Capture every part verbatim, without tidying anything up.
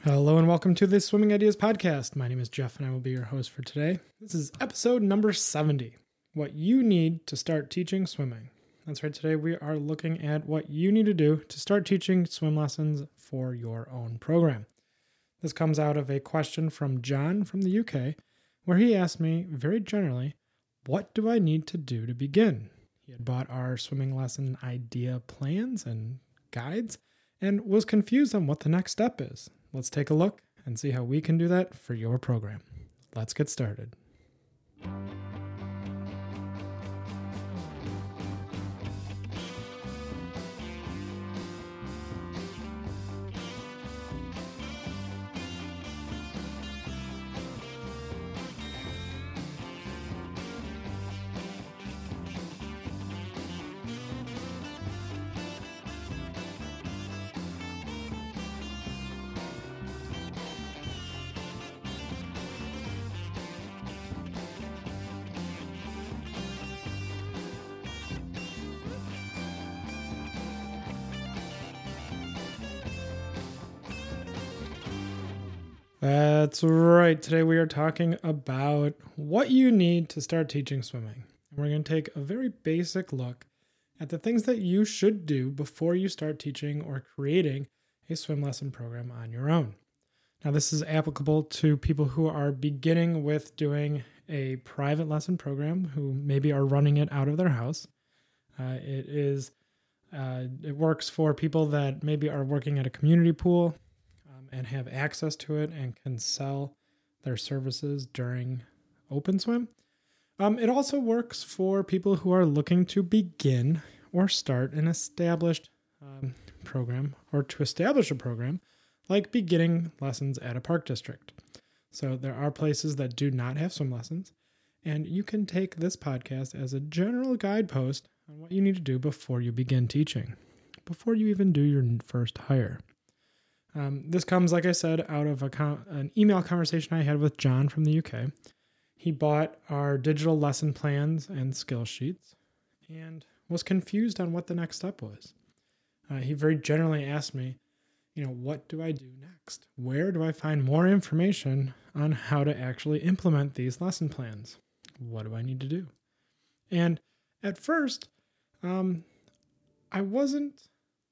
Hello and welcome to the Swimming Ideas Podcast. My name is Jeff and I will be your host for today. This is episode number seventy, what you need to start teaching swimming. That's right, today we are looking at what you need to do to start teaching swim lessons for your own program. This comes out of a question from John from the U K, where he asked me very generally, what do I need to do to begin? He had bought our swimming lesson idea plans and guides and was confused on what the next step is. Let's take a look and see how we can do that for your program. Let's get started. That's right. Today we are talking about what you need to start teaching swimming. And we're going to take a very basic look at the things that you should do before you start teaching or creating a swim lesson program on your own. Now, this is applicable to people who are beginning with doing a private lesson program, who maybe are running it out of their house. Uh, it is, uh, it works for people that maybe are working at a community pool and have access to it and can sell their services during open swim. Um, it also works for people who are looking to begin or start an established um, program or to establish a program like beginning lessons at a park district. So there are places that do not have swim lessons, and you can take this podcast as a general guidepost on what you need to do before you begin teaching, before you even do your first hire. Um, this comes, like I said, out of a con- an email conversation I had with John from the U K. He bought our digital lesson plans and skill sheets and was confused on what the next step was. Uh, he very generally asked me, you know, what do I do next? Where do I find more information on how to actually implement these lesson plans? What do I need to do? And at first, um, I wasn't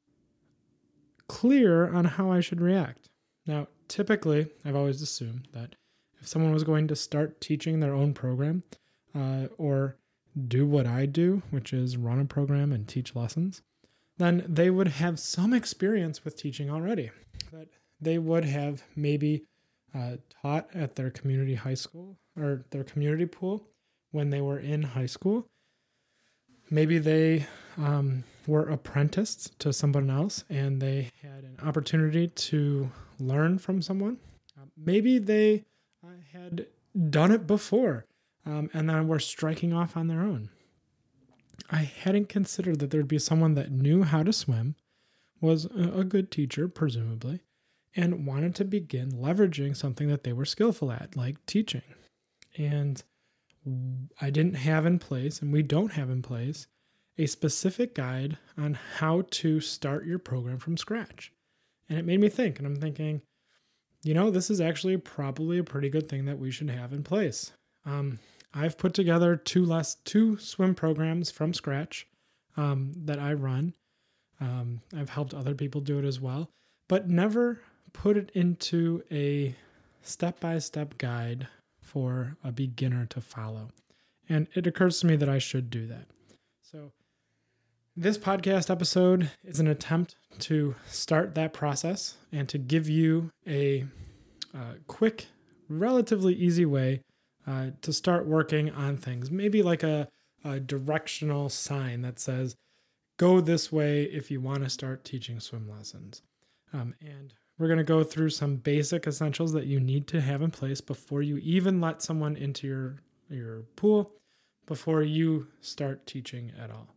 clear on how I should react. Now, typically, I've always assumed that if someone was going to start teaching their own program uh, or do what I do, which is run a program and teach lessons, then they would have some experience with teaching already. That they would have maybe uh, taught at their community high school or their community pool when they were in high school. Maybe they um, were apprenticed to someone else and they had an opportunity to learn from someone. Uh, maybe they uh, had done it before um, and then were striking off on their own. I hadn't considered that there'd be someone that knew how to swim, was a good teacher, presumably, and wanted to begin leveraging something that they were skillful at, like teaching. And I didn't have in place, and we don't have in place, a specific guide on how to start your program from scratch. And it made me think, and I'm thinking, you know, this is actually probably a pretty good thing that we should have in place. Um, I've put together two less two swim programs from scratch um, that I run. Um, I've helped other people do it as well, but never put it into a step-by-step guide for a beginner to follow. And it occurs to me that I should do that. So this podcast episode is an attempt to start that process and to give you a uh, quick, relatively easy way uh, to start working on things. Maybe like a, a directional sign that says, go this way if you want to start teaching swim lessons. Um, and we're going to go through some basic essentials that you need to have in place before you even let someone into your, your pool, before you start teaching at all.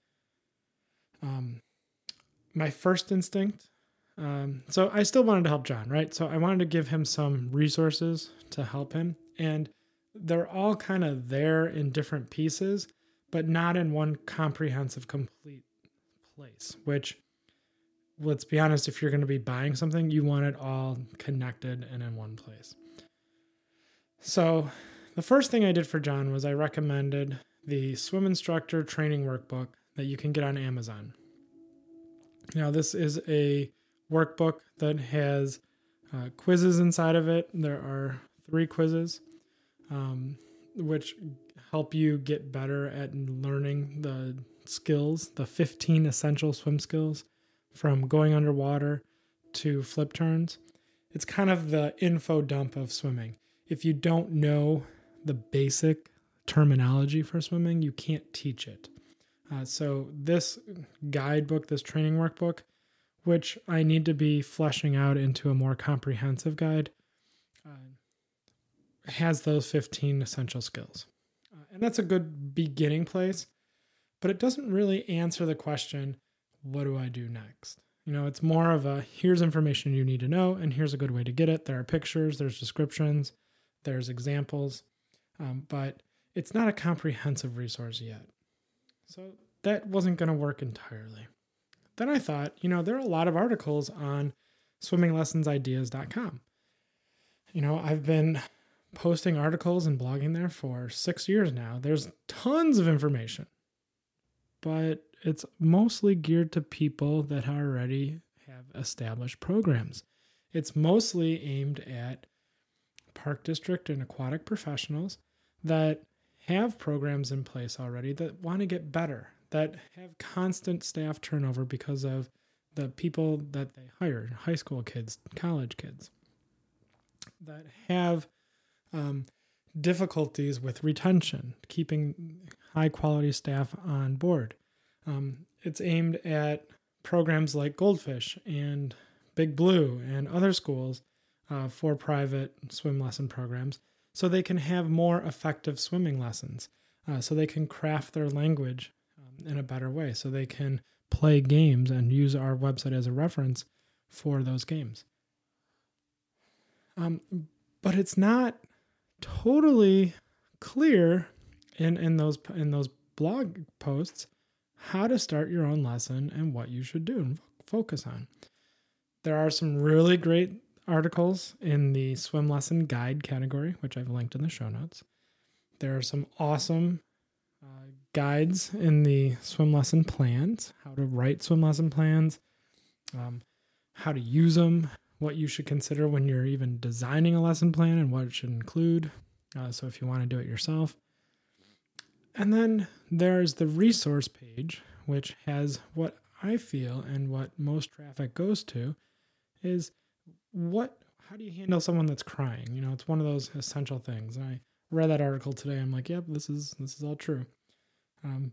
Um, my first instinct, um, so I still wanted to help John, right? So I wanted to give him some resources to help him. And they're all kind of there in different pieces, but not in one comprehensive, complete place, which let's be honest, if you're going to be buying something, you want it all connected and in one place. So the first thing I did for John was I recommended the Swim Instructor Training Workbook that you can get on Amazon. Now, this is a workbook that has uh, quizzes inside of it. There are three quizzes, um, which help you get better at learning the skills, the fifteen essential swim skills, from going underwater to flip turns. It's kind of the info dump of swimming. If you don't know the basic terminology for swimming, you can't teach it. Uh, so this guidebook, this training workbook, which I need to be fleshing out into a more comprehensive guide, uh, has those fifteen essential skills. Uh, and that's a good beginning place, but it doesn't really answer the question, what do I do next? You know, it's more of a, here's information you need to know, and here's a good way to get it. There are pictures, there's descriptions, there's examples, um, but it's not a comprehensive resource yet. So that wasn't going to work entirely. Then I thought, you know, there are a lot of articles on swimming lessons ideas dot com. You know, I've been posting articles and blogging there for six years now. There's tons of information, but it's mostly geared to people that already have established programs. It's mostly aimed at park district and aquatic professionals that have programs in place already that want to get better, that have constant staff turnover because of the people that they hire, high school kids, college kids, that have um, difficulties with retention, keeping high quality staff on board. Um, it's aimed at programs like Goldfish and Big Blue and other schools uh, for private swim lesson programs, so they can have more effective swimming lessons, uh, so they can craft their language um, in a better way, so they can play games and use our website as a reference for those games. Um, but it's not totally clear in, in those in those blog posts how to start your own lesson and what you should do and focus on. There are some really great articles in the swim lesson guide category, which I've linked in the show notes. There are some awesome uh, guides in the swim lesson plans, how to write swim lesson plans, um, how to use them, what you should consider when you're even designing a lesson plan and what it should include. Uh, so if you want to do it yourself. And then there's the resource page, which has what I feel and what most traffic goes to is what, how do you handle someone that's crying? You know, it's one of those essential things. And I read that article today. I'm like, yep, this is, this is all true. Um,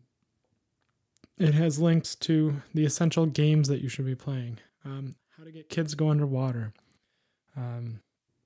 it has links to the essential games that you should be playing, um, how to get kids to go underwater. Um,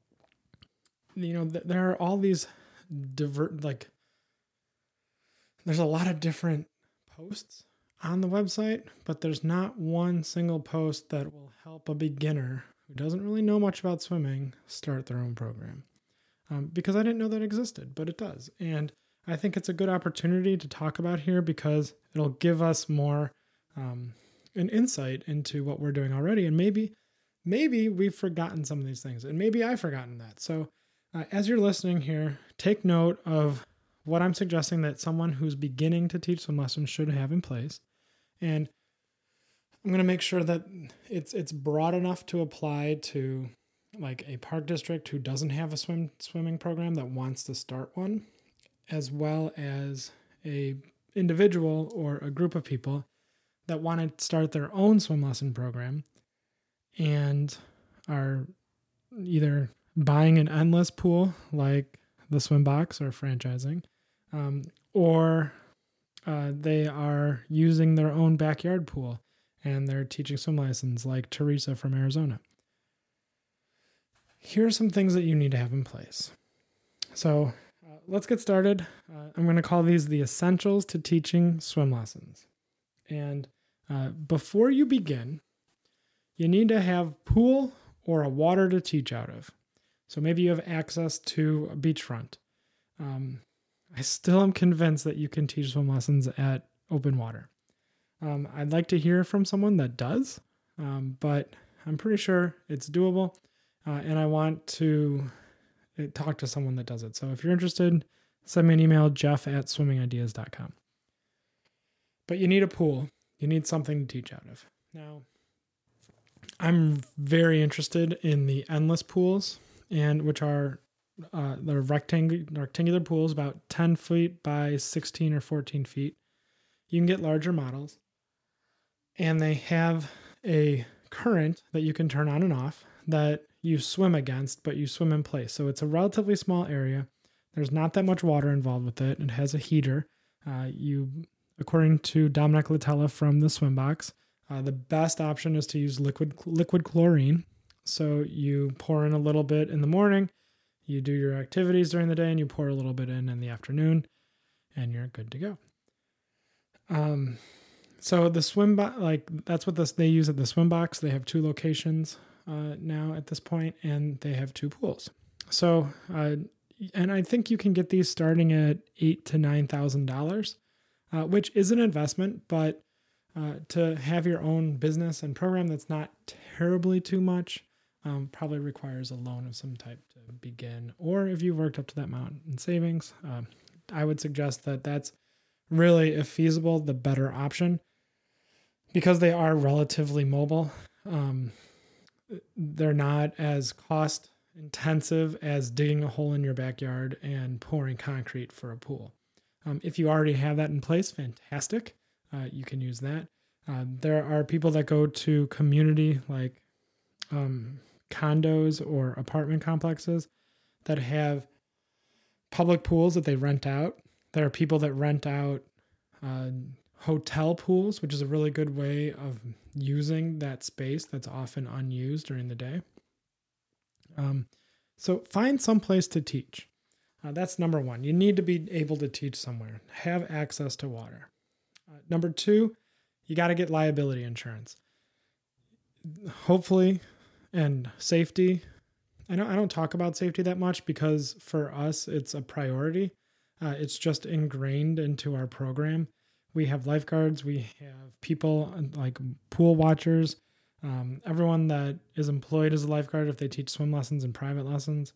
you know, th- there are all these divert, like, there's a lot of different posts on the website, but there's not one single post that will help a beginner who doesn't really know much about swimming start their own program. Um, because I didn't know that existed, but it does. And I think it's a good opportunity to talk about here because it'll give us more um, an insight into what we're doing already. And maybe, maybe we've forgotten some of these things, and maybe I've forgotten that. So uh, as you're listening here, take note of what I'm suggesting that someone who's beginning to teach swim lessons should have in place. And I'm going to make sure that it's it's broad enough to apply to like a park district who doesn't have a swim swimming program that wants to start one, as well as a individual or a group of people that want to start their own swim lesson program and are either buying an endless pool like the Swim Box or franchising, um, or uh, they are using their own backyard pool and they're teaching swim lessons like Teresa from Arizona. Here are some things that you need to have in place. So uh, let's get started. Uh, I'm going to call these the essentials to teaching swim lessons. And uh, before you begin, you need to have pool or a water to teach out of. So maybe you have access to a beachfront. Um, I still am convinced that you can teach swim lessons at open water. Um, I'd like to hear from someone that does. um, but I'm pretty sure it's doable. Uh, and I want to talk to someone that does it. So if you're interested, send me an email, jeff at swimming ideas dot com. But you need a pool. You need something to teach out of. Now, I'm very interested in the endless pools, and which are uh, they're rectangular, rectangular pools about ten feet by sixteen or fourteen feet. You can get larger models, and they have a current that you can turn on and off that you swim against, but you swim in place. So it's a relatively small area. There's not that much water involved with it. It has a heater. Uh, you, according to Dominic Latella from the Swim Box, uh, the best option is to use liquid liquid chlorine. So you pour in a little bit in the morning, you do your activities during the day, and you pour a little bit in in the afternoon, and you're good to go. Um, so the swim box, like that's what this they use at the Swim Box. They have two locations uh, now at this point, and they have two pools. So, uh, and I think you can get these starting at eight to nine thousand dollars, uh, which is an investment, but uh, to have your own business and program that's not terribly too much, um, probably requires a loan of some type to begin. Or if you've worked up to that amount in savings, uh, I would suggest that that's really, if feasible, the better option, because they are relatively mobile. Um, they're not as cost intensive as digging a hole in your backyard and pouring concrete for a pool. Um, if you already have that in place, fantastic. Uh, you can use that. Uh, there are people that go to community like um, condos or apartment complexes that have public pools that they rent out. There are people that rent out uh, hotel pools, which is a really good way of using that space that's often unused during the day. Um, so find some place to teach. Uh, that's number one. You need to be able to teach somewhere. Have access to water. Uh, number two, you got to get liability insurance. Hopefully, and safety. I don't, I don't talk about safety that much because for us, it's a priority. Uh, it's just ingrained into our program. We have lifeguards. We have people like pool watchers. Um, everyone that is employed as a lifeguard, if they teach swim lessons and private lessons.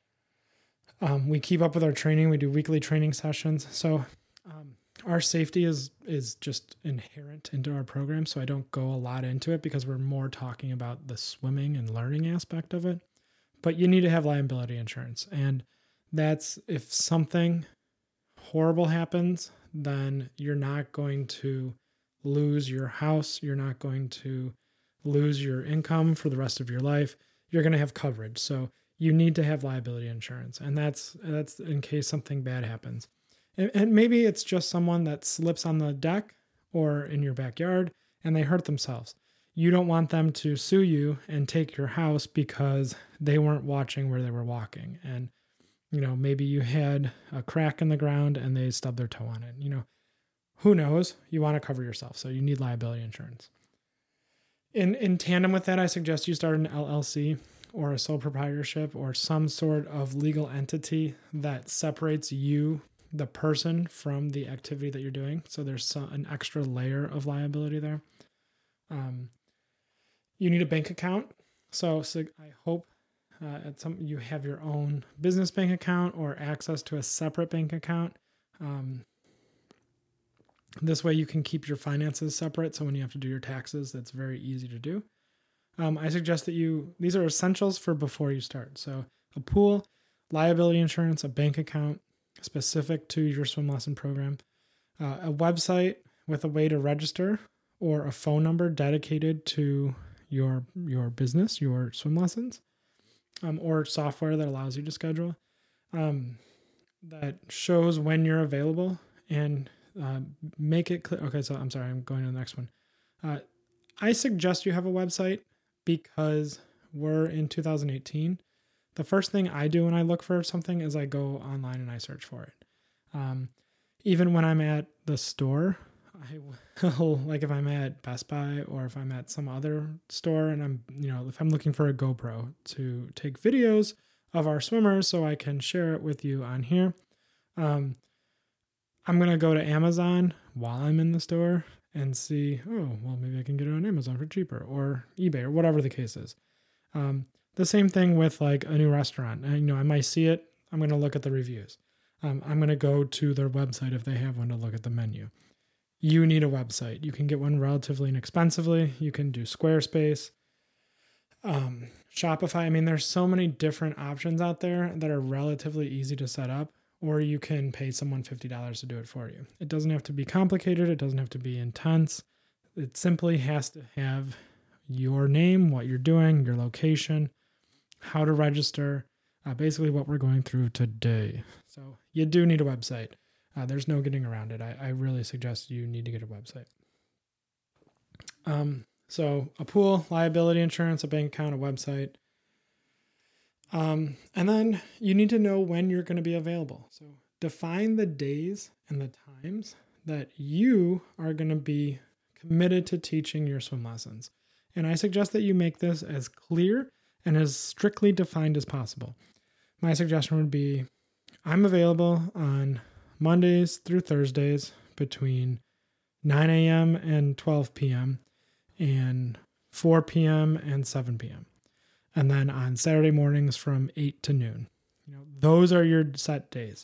Um, we keep up with our training. We do weekly training sessions. So um, our safety is is just inherent into our program. So I don't go a lot into it because we're more talking about the swimming and learning aspect of it. But you need to have liability insurance. And that's if something horrible happens, then you're not going to lose your house. You're not going to lose your income for the rest of your life. You're going to have coverage. So you need to have liability insurance. And that's that's in case something bad happens. And, and maybe it's just someone that slips on the deck or in your backyard and they hurt themselves. You don't want them to sue you and take your house because they weren't watching where they were walking. And, you know, maybe you had a crack in the ground and they stubbed their toe on it. You know, who knows? You want to cover yourself. So you need liability insurance. In in tandem with that, I suggest you start an L L C or a sole proprietorship or some sort of legal entity that separates you, the person, from the activity that you're doing. So there's some, an extra layer of liability there. Um, you need a bank account. So, so I hope uh, at some you have your own business bank account or access to a separate bank account. Um, This way you can keep your finances separate. So when you have to do your taxes, that's very easy to do. Um, I suggest that you, these are essentials for before you start. So a pool, liability insurance, a bank account specific to your swim lesson program, uh, a website with a way to register or a phone number dedicated to your, your business, your swim lessons, um, or software that allows you to schedule, um, that shows when you're available and Uh, make it clear. Okay, so I'm sorry, I'm going to the next one. Uh, I suggest you have a website because we're in two thousand eighteen. The first thing I do when I look for something is I go online and I search for it. Um, even when I'm at the store, I will, like if I'm at Best Buy or if I'm at some other store and I'm, you know, if I'm looking for a GoPro to take videos of our swimmers so I can share it with you on here, um, I'm going to go to Amazon while I'm in the store and see, oh, well, maybe I can get it on Amazon for cheaper, or eBay, or whatever the case is. Um, the same thing with like a new restaurant. And, you know, I might see it. I'm going to look at the reviews. Um, I'm going to go to their website if they have one to look at the menu. You need a website. You can get one relatively inexpensively. You can do Squarespace, um, Shopify. I mean, there's so many different options out there that are relatively easy to set up, or you can pay someone fifty dollars to do it for you. It doesn't have to be complicated. It doesn't have to be intense. It simply has to have your name, what you're doing, your location, how to register, uh, basically what we're going through today. So you do need a website. Uh, there's no getting around it. I, I really suggest you need to get a website. Um, so a pool, liability insurance, a bank account, a website. Um, and then you need to know when you're going to be available. So define the days and the times that you are going to be committed to teaching your swim lessons. And I suggest that you make this as clear and as strictly defined as possible. My suggestion would be, I'm available on Mondays through Thursdays between nine a.m. and twelve p.m. and four p.m. and seven p.m. And then on Saturday mornings from eight to noon. You know, those are your set days.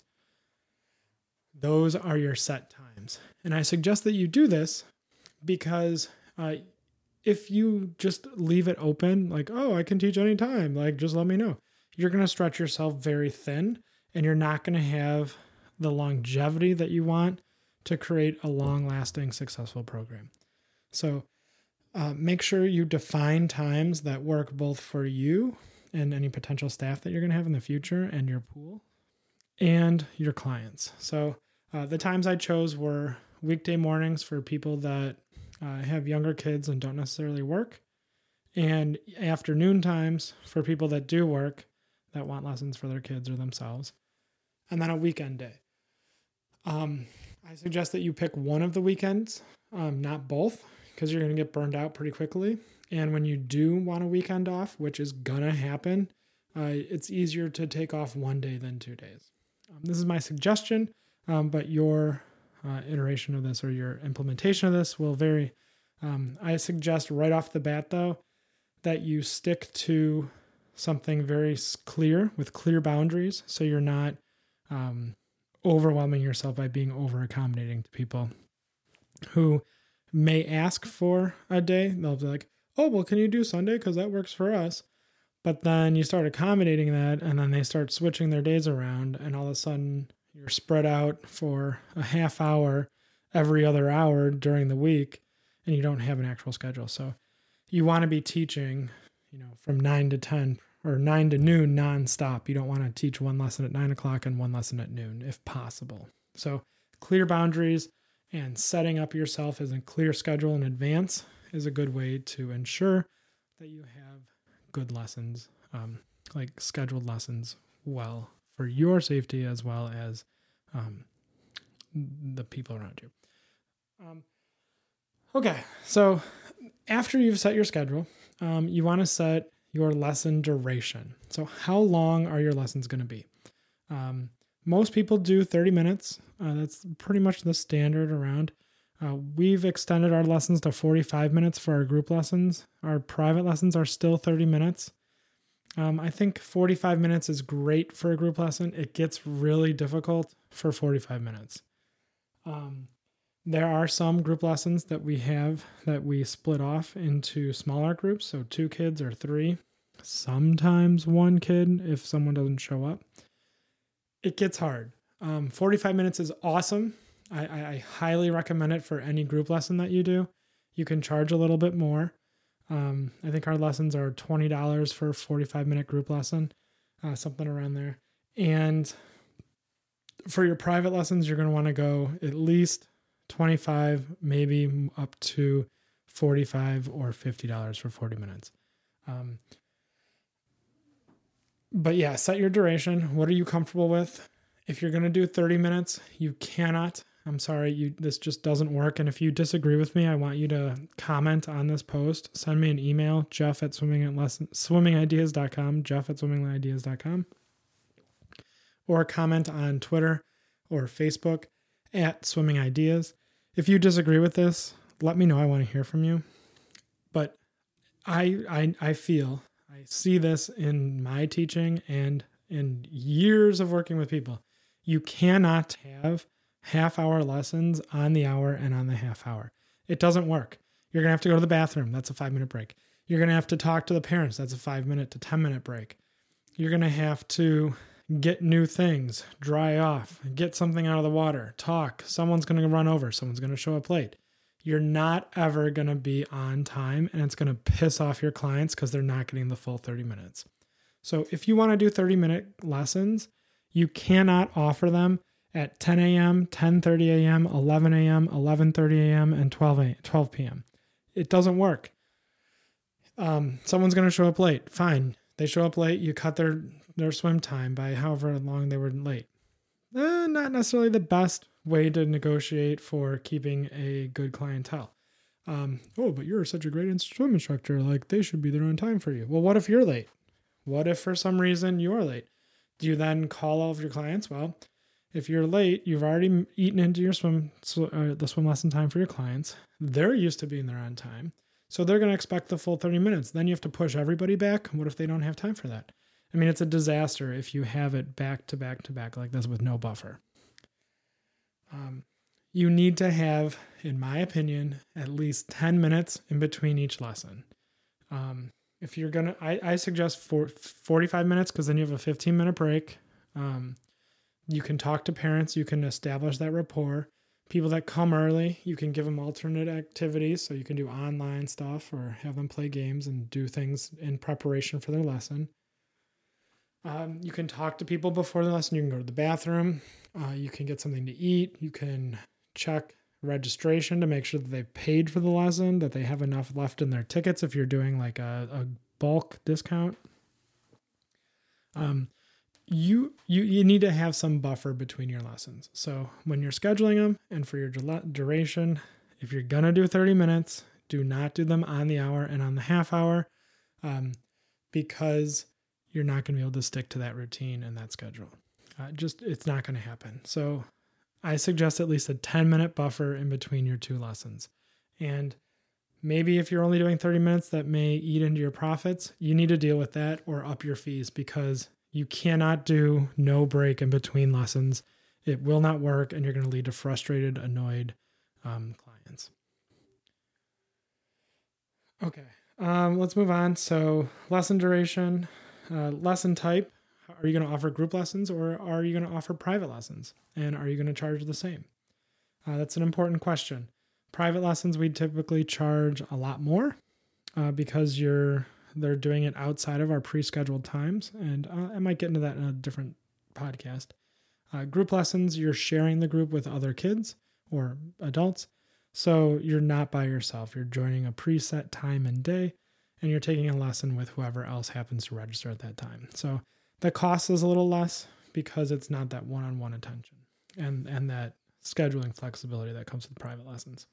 Those are your set times. And I suggest that you do this because uh, if you just leave it open, like, oh, I can teach anytime, like, just let me know, you're going to stretch yourself very thin, and you're not going to have the longevity that you want to create a long-lasting, successful program. So uh, make sure you define times that work both for you and any potential staff that you're going to have in the future, and your pool, and your clients. So uh, the times I chose were weekday mornings for people that uh, have younger kids and don't necessarily work, and afternoon times for people that do work, that want lessons for their kids or themselves, and then a weekend day. Um, I suggest that you pick one of the weekends, um, not both, because you're going to get burned out pretty quickly. And when you do want a weekend off, which is going to happen, uh, it's easier to take off one day than two days. Um, this is my suggestion, um, but your uh, iteration of this or your implementation of this will vary. Um, I suggest right off the bat, though, that you stick to something very clear with clear boundaries, so you're not um, overwhelming yourself by being over accommodating to people who may ask for a day. They'll be like, oh, well, can you do Sunday? Because that works for us. But then you start accommodating that, and then they start switching their days around, and all of a sudden you're spread out for a half hour every other hour during the week, and you don't have an actual schedule. So you want to be teaching, you know, from nine to ten or nine to noon nonstop. You don't want to teach one lesson at nine o'clock and one lesson at noon if possible. So clear boundaries and setting up yourself as a clear schedule in advance is a good way to ensure that you have good lessons, um, like scheduled lessons well for your safety as well as um, the people around you. Um, okay, so after you've set your schedule, um, you want to set your lesson duration. So how long are your lessons going to be? Um, most people do thirty minutes. Uh, that's pretty much the standard around. Uh, we've extended our lessons to forty-five minutes for our group lessons. Our private lessons are still thirty minutes. Um, I think forty-five minutes is great for a group lesson. It gets really difficult for forty-five minutes. Um, there are some group lessons that we have that we split off into smaller groups, so two kids or three, sometimes one kid if someone doesn't show up. It gets hard. Um, forty-five minutes is awesome. I, I, I highly recommend it for any group lesson that you do. You can charge a little bit more. Um, I think our lessons are twenty dollars for a forty-five minute group lesson, uh, something around there. And for your private lessons, you're going to want to go at least twenty-five, maybe up to forty-five or fifty dollars for forty minutes. Um, but yeah, set your duration. What are you comfortable with? If you're going to do thirty minutes, you cannot. I'm sorry, you this just doesn't work. And if you disagree with me, I want you to comment on this post. Send me an email, Jeff at swimming at lesson, swimming ideas dot com, Jeff at swimming ideas dot com. Or comment on Twitter or Facebook at Swimming Ideas. If you disagree with this, let me know. I want to hear from you. But I, I, I feel, I see this in my teaching and in years of working with people. You cannot have half hour lessons on the hour and on the half hour. It doesn't work. You're going to have to go to the bathroom. That's a five minute break. You're going to have to talk to the parents. That's a five minute to ten minute break. You're going to have to get new things, dry off, get something out of the water, talk. Someone's going to run over. Someone's going to show up late. You're not ever going to be on time, and it's going to piss off your clients because they're not getting the full thirty minutes. So if you want to do thirty minute lessons, you cannot offer them at ten a.m., ten thirty a.m., eleven a.m., eleven thirty a.m., and twelve p.m. It doesn't work. Um, someone's going to show up late. Fine. They show up late. You cut their, their swim time by however long they were late. Eh, not necessarily the best way to negotiate for keeping a good clientele. Um, oh, but you're such a great swim instructor. Like, they should be there on time for you. Well, what if you're late? What if for some reason you're late? Do you then call all of your clients? Well, if you're late, you've already eaten into your swim, uh, the swim lesson time for your clients. They're used to being there on time. So they're going to expect the full thirty minutes. Then you have to push everybody back. What if they don't have time for that? I mean, it's a disaster if you have it back to back to back like this with no buffer. Um, you need to have, in my opinion, at least ten minutes in between each lesson. Um, if you're going to, I suggest for forty-five minutes because then you have a fifteen minute break. Um, you can talk to parents. You can establish that rapport. People that come early, you can give them alternate activities. So you can do online stuff or have them play games and do things in preparation for their lesson. Um, you can talk to people before the lesson. You can go to the bathroom. Uh, you can get something to eat. You can check registration to make sure that they've paid for the lesson, that they have enough left in their tickets if you're doing like a, a bulk discount. Um, you, you, you need to have some buffer between your lessons. So when you're scheduling them and for your duration, if you're going to do thirty minutes, do not do them on the hour and on the half hour, um, because you're not going to be able to stick to that routine and that schedule. Uh, just, it's not going to happen. So I suggest at least a ten minute buffer in between your two lessons. And maybe if you're only doing thirty minutes, that may eat into your profits. You need to deal with that or up your fees because you cannot do no break in between lessons. It will not work, and you're going to lead to frustrated, annoyed um, clients. Okay, um, let's move on. So lesson duration, uh, lesson type. Are you going to offer group lessons or are you going to offer private lessons? And are you going to charge the same? Uh, that's an important question. Private lessons, we typically charge a lot more uh, because you're they're doing it outside of our pre-scheduled times. And uh, I might get into that in a different podcast. Uh, group lessons, you're sharing the group with other kids or adults. So you're not by yourself. You're joining a preset time and day, and you're taking a lesson with whoever else happens to register at that time. So the cost is a little less because it's not that one-on-one attention and, and that scheduling flexibility that comes with private lessons.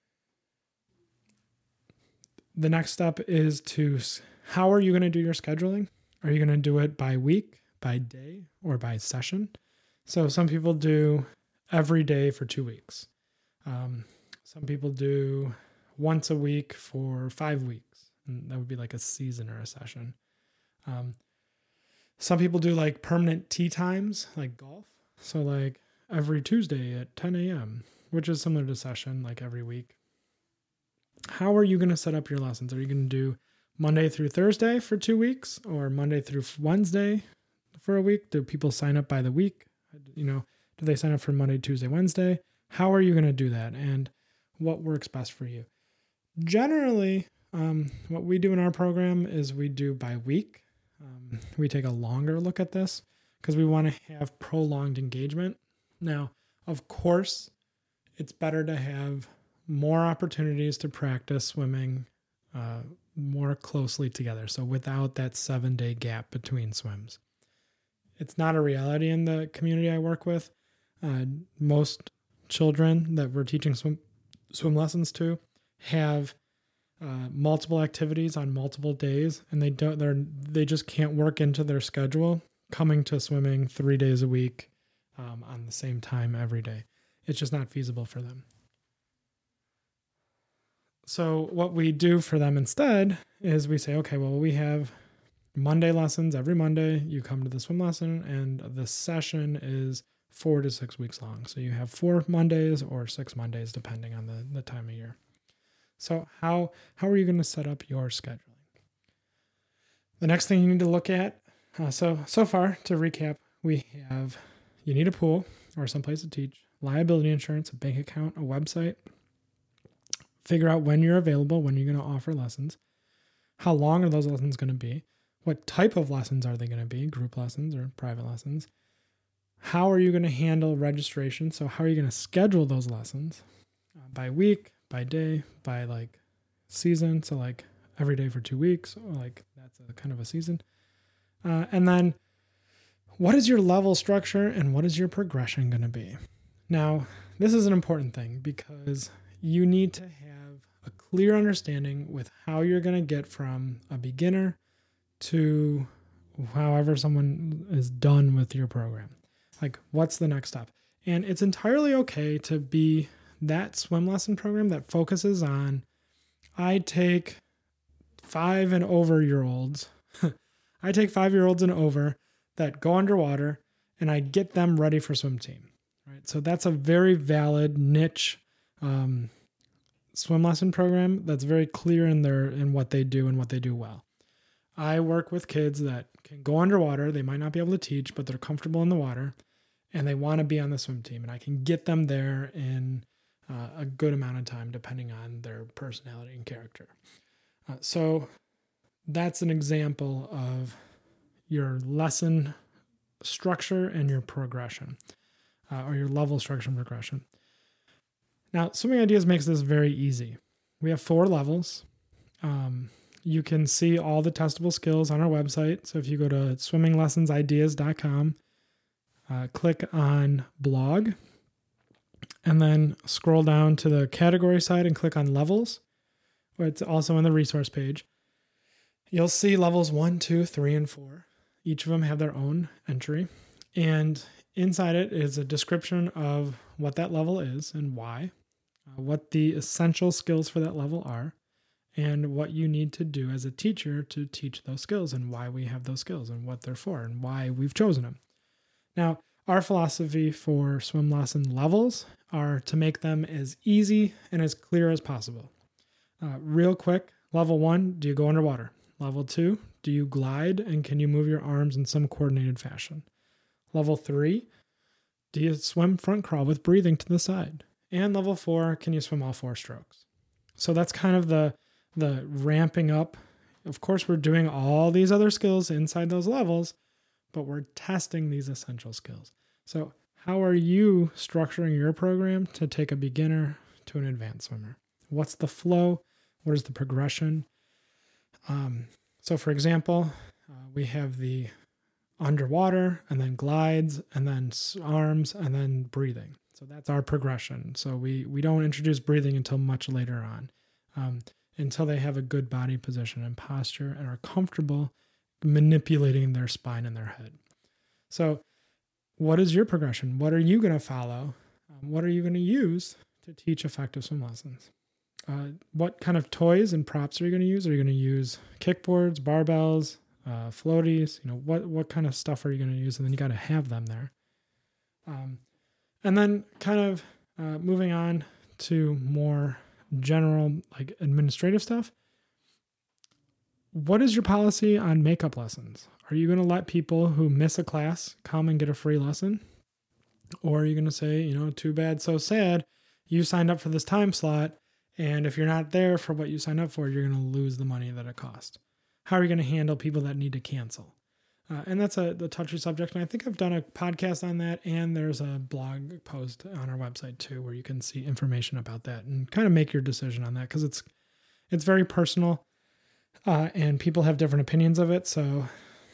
The next step is to, how are you going to do your scheduling? Are you going to do it by week, by day, or by session? So some people do every day for two weeks. Um, some people do once a week for five weeks. And that would be like a season or a session. Um, Some people do like permanent tea times, like golf. So like every Tuesday at ten a.m., which is similar to session, like every week. How are you going to set up your lessons? Are you going to do Monday through Thursday for two weeks or Monday through Wednesday for a week? Do people sign up by the week? You know, do they sign up for Monday, Tuesday, Wednesday? How are you going to do that? And what works best for you? Generally, um, what we do in our program is we do by week. Um, we take a longer look at this because we want to have prolonged engagement. Now, of course, it's better to have more opportunities to practice swimming uh, more closely together. So without that seven day gap between swims. It's not a reality in the community I work with. Uh, most children that we're teaching swim, swim lessons to have Uh, multiple activities on multiple days, and they don't they're they just can't work into their schedule coming to swimming three days a week um, on the same time every day. It's just not feasible for them. So what we do for them instead is we say, okay, well, we have Monday lessons every Monday. You come to the swim lesson and the session is four to six weeks long. So you have four Mondays or six Mondays, depending on the, the time of year. So how, how are you going to set up your scheduling? The next thing you need to look at, uh, so, so far to recap, we have, you need a pool or someplace to teach, liability insurance, a bank account, a website, figure out when you're available, when you're going to offer lessons, how long are those lessons going to be, what type of lessons are they going to be, group lessons or private lessons, how are you going to handle registration, so how are you going to schedule those lessons, uh, by week, by day, by like season, so like every day for two weeks, or like that's a kind of a season, uh, and then what is your level structure and what is your progression going to be? Now, this is an important thing because you need to have a clear understanding with how you're going to get from a beginner to however someone is done with your program. Like, what's the next step? And it's entirely okay to be that swim lesson program that focuses on, I take five and over year olds. I take five year olds and over that go underwater and I get them ready for swim team. Right. So that's a very valid niche um, swim lesson program that's very clear in their in what they do and what they do well. I work with kids that can go underwater. They might not be able to teach, but they're comfortable in the water and they want to be on the swim team. And I can get them there in uh, a good amount of time, depending on their personality and character. Uh, so that's an example of your lesson structure and your progression, uh, or your level structure and progression. Now, Swimming Ideas makes this very easy. We have four levels. Um, you can see all the testable skills on our website. So if you go to swimming lessons ideas dot com, uh, click on blog, and then scroll down to the category side and click on levels. It's also on the resource page. You'll see levels one, two, three, and four. Each of them have their own entry. And inside it is a description of what that level is and why, uh, what the essential skills for that level are, and what you need to do as a teacher to teach those skills and why we have those skills and what they're for and why we've chosen them. Now, our philosophy for swim lesson levels are to make them as easy and as clear as possible. Uh, real quick, level one, do you go underwater? Level two, do you glide and can you move your arms in some coordinated fashion? Level three, do you swim front crawl with breathing to the side? And level four, can you swim all four strokes? So that's kind of the, the ramping up. Of course, we're doing all these other skills inside those levels, but we're testing these essential skills. So how are you structuring your program to take a beginner to an advanced swimmer? What's the flow? What is the progression? Um, so for example, uh, we have the underwater and then glides and then arms and then breathing. So that's our progression. So we, we don't introduce breathing until much later on, um, until they have a good body position and posture and are comfortable manipulating their spine and their head. So what is your progression? What are you going to follow? Um, what are you going to use to teach effective swim lessons? Uh, what kind of toys and props are you going to use? Are you going to use kickboards, barbells, uh, floaties? You know, what, what kind of stuff are you going to use? And then you got to have them there. Um, and then kind of uh, moving on to more general, like administrative stuff. What is your policy on makeup lessons? Are you going to let people who miss a class come and get a free lesson? Or are you going to say, you know, too bad, so sad, you signed up for this time slot, and if you're not there for what you signed up for, you're going to lose the money that it cost. How are you going to handle people that need to cancel? Uh, and that's a the touchy subject, and I think I've done a podcast on that, and there's a blog post on our website too, where you can see information about that and kind of make your decision on that, because it's it's very personal, uh, and people have different opinions of it. So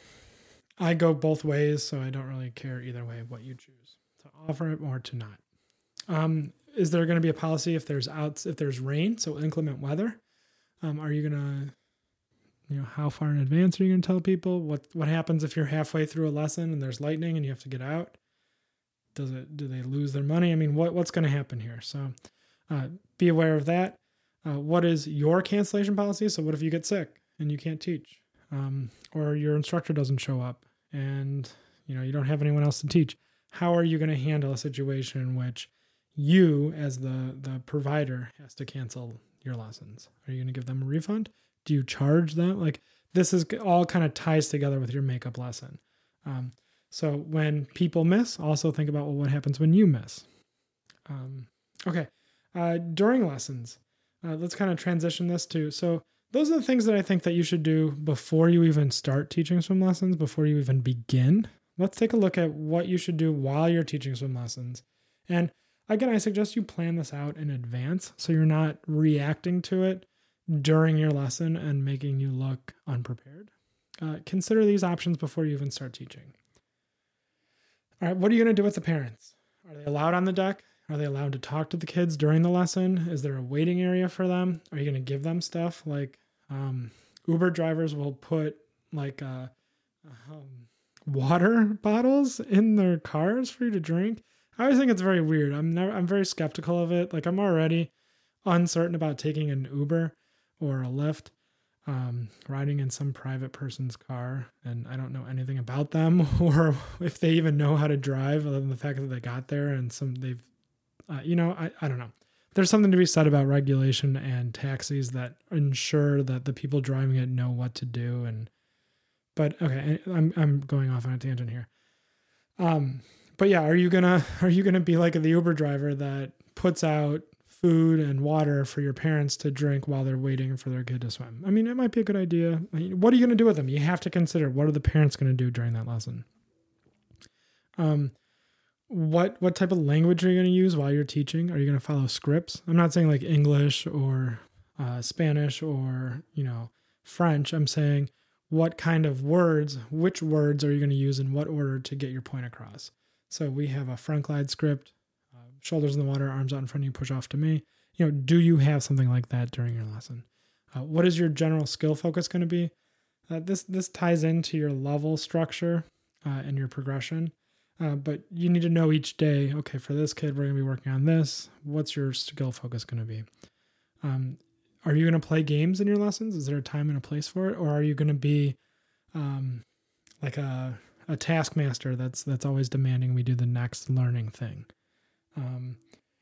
I go both ways, so I don't really care either way what you choose to offer it or to not. Um, is there going to be a policy if there's outs if there's rain, so inclement weather? Um, are you going to You know, how far in advance are you going to tell people? What what happens if you're halfway through a lesson and there's lightning and you have to get out? Does it? Do they lose their money? I mean, what what's going to happen here? So uh, be aware of that. Uh, what is your cancellation policy? So what if you get sick and you can't teach, um, or your instructor doesn't show up and you know you don't have anyone else to teach? How are you going to handle a situation in which you, as the the provider, has to cancel your lessons? Are you going to give them a refund? Do you charge them? Like this is all kind of ties together with your makeup lesson. Um, so when people miss, also think about, well, what happens when you miss? Um, okay. Uh, during lessons, uh, let's kind of transition this to, so those are the things that I think that you should do before you even start teaching swim lessons, before you even begin. Let's take a look at what you should do while you're teaching swim lessons. And again, I suggest you plan this out in advance so you're not reacting to it during your lesson and making you look unprepared. Uh, consider these options before you even start teaching. All right, what are you going to do with the parents? Are they allowed on the deck? Are they allowed to talk to the kids during the lesson? Is there a waiting area for them? Are you going to give them stuff like um, Uber drivers will put like uh, um, water bottles in their cars for you to drink? I always think it's very weird. I'm never, I'm very skeptical of it. Like I'm already uncertain about taking an Uber or a Lyft, um, riding in some private person's car, and I don't know anything about them or if they even know how to drive, other than the fact that they got there and some they've, uh, you know, I, I don't know. There's something to be said about regulation and taxis that ensure that the people driving it know what to do. And, but okay, I'm I'm going off on a tangent here. Um, but yeah, are you gonna are you gonna be like the Uber driver that puts out food and water for your parents to drink while they're waiting for their kid to swim? I mean, it might be a good idea. What are you going to do with them? You have to consider, what are the parents going to do during that lesson? Um, what what type of language are you going to use while you're teaching? Are you going to follow scripts? I'm not saying like English or uh, Spanish or, you know, French. I'm saying what kind of words, which words are you going to use in what order to get your point across? So we have a front glide script. Shoulders in the water, arms out in front of you, push off to me. You know, do you have something like that during your lesson? Uh, what is your general skill focus going to be? Uh, this this ties into your level structure uh, and your progression. Uh, but you need to know each day, okay, for this kid, we're going to be working on this. What's your skill focus going to be? Um, are you going to play games in your lessons? Is there a time and a place for it? Or are you going to be um, like a, a taskmaster that's that's always demanding we do the next learning thing? Um,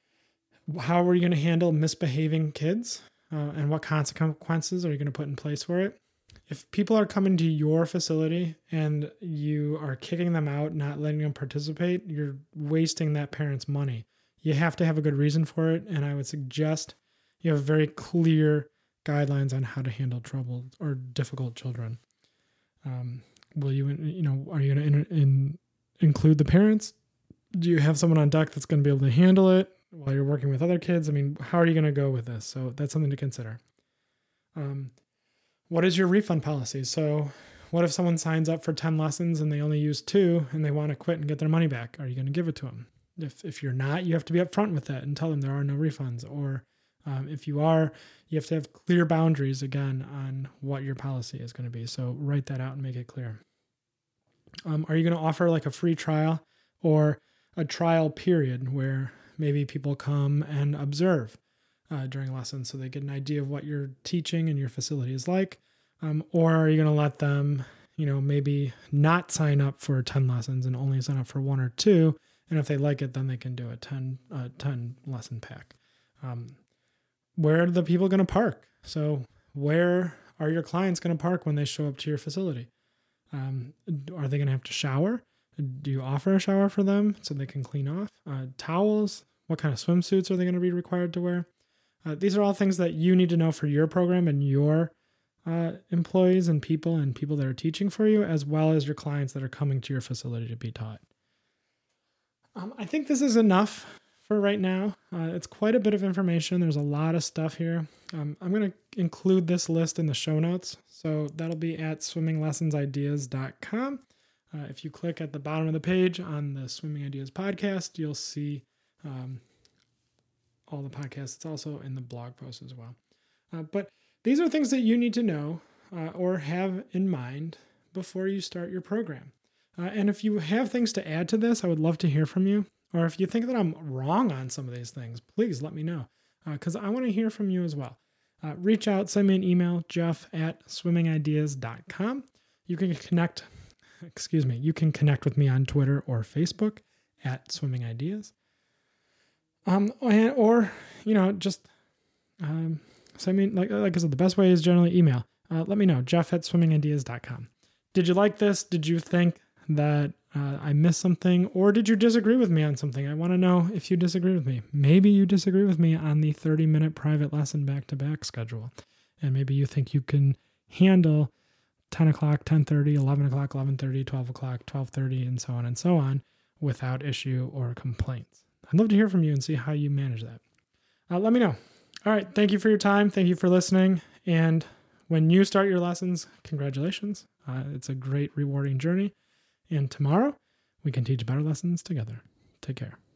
how are you going to handle misbehaving kids? Uh, and what consequences are you going to put in place for it? If people are coming to your facility and you are kicking them out, not letting them participate, you're wasting that parent's money. You have to have a good reason for it. And I would suggest you have very clear guidelines on how to handle troubled or difficult children. Um, will you, you know, are you going to in, in, include the parents? Do you have someone on deck that's going to be able to handle it while you're working with other kids? I mean, how are you going to go with this? So that's something to consider. Um, what is your refund policy? So what if someone signs up for ten lessons and they only use two and they want to quit and get their money back? Are you going to give it to them? If if you're not, you have to be upfront with that and tell them there are no refunds. Or um, if you are, you have to have clear boundaries, again, on what your policy is going to be. So write that out and make it clear. Um, are you going to offer like a free trial or a trial period where maybe people come and observe uh, during lessons so they get an idea of what your teaching and your facility is like? Um, or are you going to let them, you know, maybe not sign up for ten lessons and only sign up for one or two? And if they like it, then they can do a ten, uh, ten lesson pack. Um, where are the people going to park? So where are your clients going to park when they show up to your facility? Um, are they going to have to shower? Do you offer a shower for them so they can clean off? Uh, towels? What kind of swimsuits are they going to be required to wear? Uh, these are all things that you need to know for your program and your uh, employees and people and people that are teaching for you, as well as your clients that are coming to your facility to be taught. Um, I think this is enough for right now. Uh, it's quite a bit of information. There's a lot of stuff here. Um, I'm going to include this list in the show notes. So that'll be at swimming lessons ideas dot com. Uh, if you click at the bottom of the page on the Swimming Ideas podcast, you'll see um, all the podcasts. It's also in the blog post as well. Uh, but these are things that you need to know uh, or have in mind before you start your program. Uh, and if you have things to add to this, I would love to hear from you. Or if you think that I'm wrong on some of these things, please let me know, because uh, I want to hear from you as well. uh, reach out, send me an email, jeff at swimming ideas dot com. You can connect, excuse me, you can connect with me on Twitter or Facebook at Swimming Ideas. Um, and, or, you know, just um, send me, like, like I said, the best way is generally email. Uh, let me know, jeff at swimming ideas dot com. Did you like this? Did you think that uh, I missed something? Or did you disagree with me on something? I want to know if you disagree with me. Maybe you disagree with me on the thirty-minute private lesson back-to-back schedule. And maybe you think you can handle ten o'clock, ten thirty, eleven o'clock, eleven thirty, twelve o'clock, twelve thirty, and so on and so on without issue or complaints. I'd love to hear from you and see how you manage that. Uh, let me know. All right. Thank you for your time. Thank you for listening. And when you start your lessons, congratulations. Uh, it's a great, rewarding journey. And tomorrow, we can teach better lessons together. Take care.